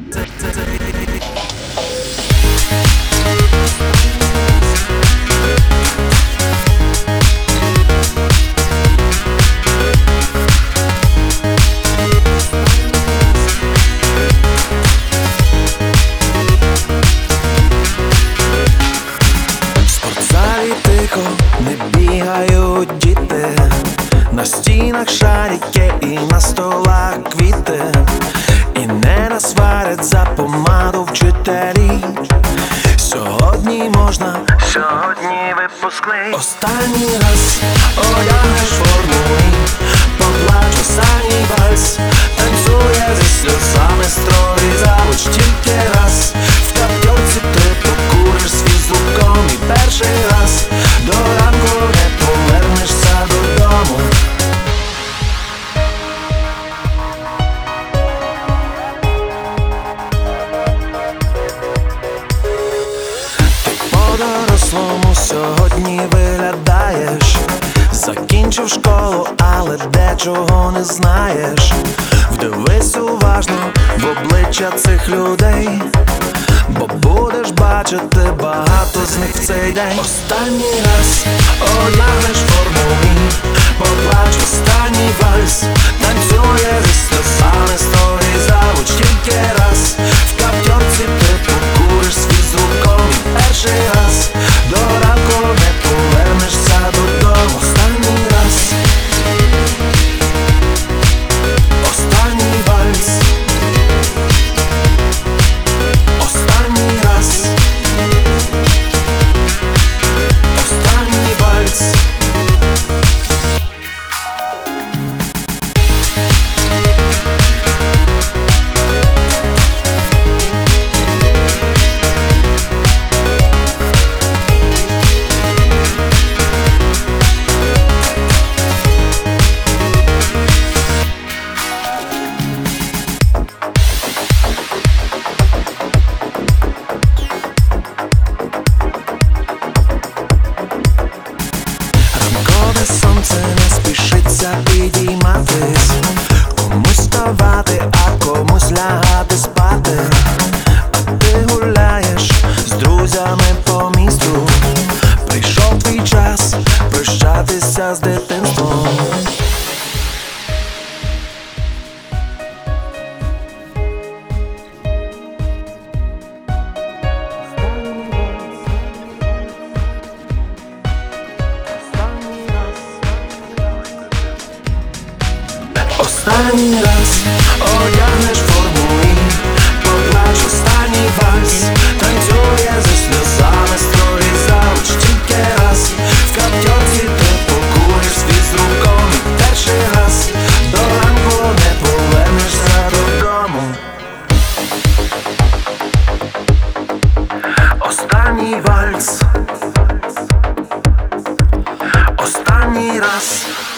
Не бігають діти, на стінах шарики і на столах квіти, і не насварять за помаду вчителі. Сьогодні можна, сьогодні випускний. Останній раз одягнеш форму і поплач останній вальс. Танцює зі сльозами строї завуч тільки раз. В каптерці ти покуриш свій з руком і перший раз до ранку не повернешся додому. Ти по-дорослому сьогодні виглядаєш. Закінчив школу, але дечого не знаєш. Вдивись уважно в обличчя цих людей, бо будеш бачити багато з них в цей день. Останній раз одягнеш форму і поплач останній вальс. Танцює зі сльозами строї завуч тільки раз. В каптерці ти покуриш свій з руком і перший раз до ранку не повернешся додому. Останній раз, останній вальс. Останній раз, останній вальс. Сонце не спішиться підійматись, комусь вставати, а комусь лягати спати. А ти гуляєш з друзями по місту. Прийшов твій час прощатися з дитинством. Останній раз одягнеш форму і поплач останній вальс. Танцює зі сльозами строї завуч тільки раз. В каптерці ти покуриш свій з руком і перший раз до ранку не повернешся додому. Останній вальс, останній раз.